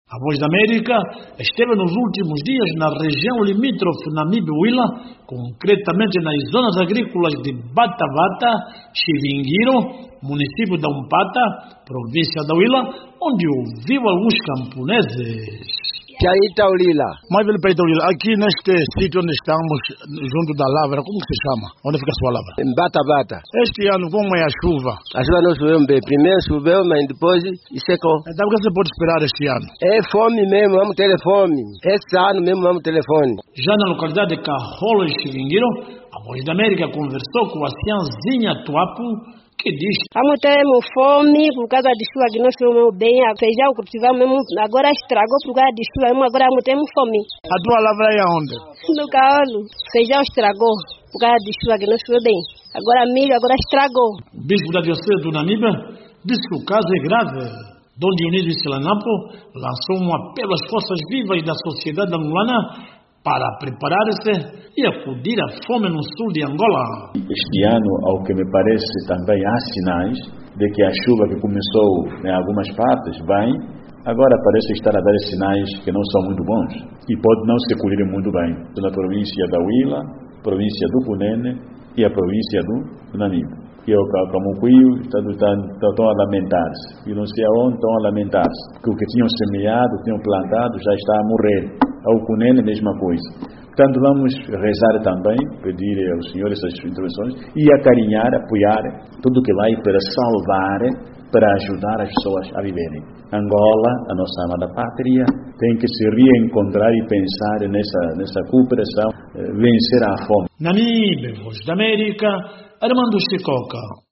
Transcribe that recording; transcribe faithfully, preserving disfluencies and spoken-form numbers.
A Voz da América esteve nos últimos dias na região limítrofe Namibe-Willa, concretamente nas zonas agrícolas de Bata-Bata, Chivinguiro, município da Umpata, província da Willa, onde ouviu alguns camponeses. Itaulila. Mais velho para Itaulila, aqui neste sítio onde estamos, junto da lavra, como se chama? Onde fica a sua lavra? Em Bata-Bata. Este ano, como é a chuva? A chuva não choveu bem. Primeiro choveu, mas depois secou. Então o que você pode esperar este ano? É fome mesmo, vamos ter fome. Este ano mesmo vamos ter fome. Já na localidade de Carrolo e Chivinguiro, a Voz da América conversou com a Cianzinha Tuapu, que diz: vamos ter fome por causa de chuva que não choveu bem, a feijão cultivamos mesmo, agora estragou por causa de chuva, agora vamos ter fome. A tua lavra é aonde? No Caolo, feijão estragou por causa de chuva que não choveu bem, agora milho, agora estragou. O bispo da Diocese do Namibe disse que o caso é grave. Dom Dionísio Silanapo lançou um apelo às forças vivas da sociedade angolana para preparar-se e acudir à fome no sul de Angola. Este ano, ao que me parece, também há sinais de que a chuva que começou em algumas partes vem, agora parece estar a dar sinais que não são muito bons e pode não se colher muito bem. Na província da Willa, província do Cunene e a província do Namibe. Que é o Camucuio, estão, estão, estão a lamentar-se. E não sei aonde estão a lamentar-se. Que o que tinham semeado, tinham plantado, já está a morrer. Ao Cunene, mesma coisa. Portanto, vamos rezar também, pedir aos senhores essas intervenções e acarinhar, apoiar tudo que vai para salvar, para ajudar as pessoas a viverem. Angola, a nossa amada pátria, tem que se reencontrar e pensar nessa, nessa cooperação, vencer a fome. Namibe, Voz da América, Armando Chicoca.